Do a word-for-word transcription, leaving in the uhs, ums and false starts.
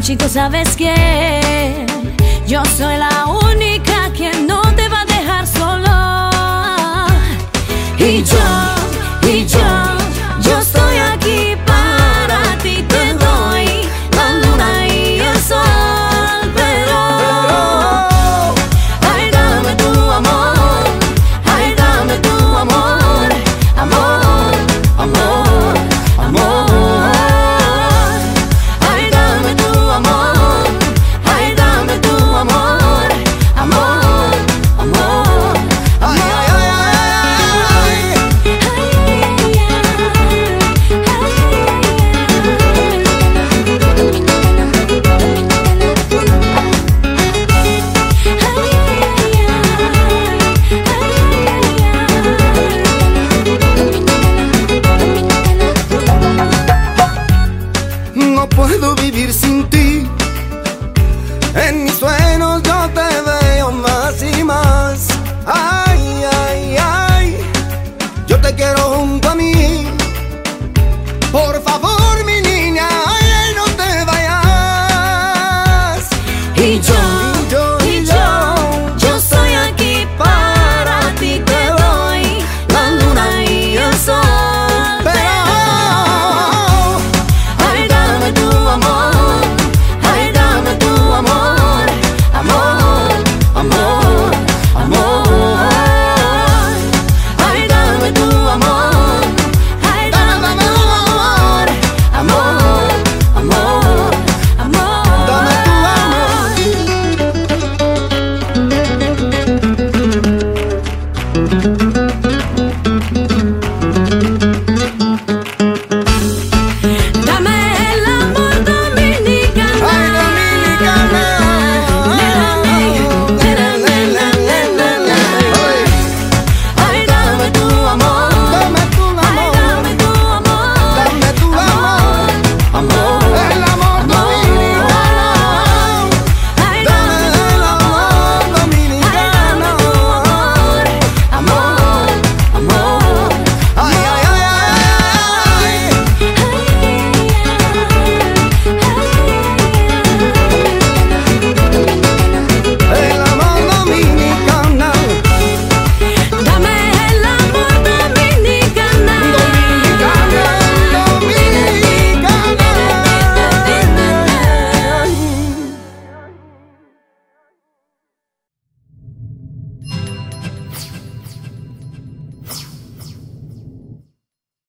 chico, ¿sabes qué? Yo soy la única que no te va a dejar solo. Y yo, y yo, yo estoy aquí para ti. Te doy la luna y el sol, pero ay, dame tu amor, ay, dame tu amor, amor, amor, amor. Ay, dame tu amor, ay, dame tu amor, amor, amor. Ay, ay, ay, ay, no puedo vivir sin ti. En mis sueños yo te veo más y más. Ay,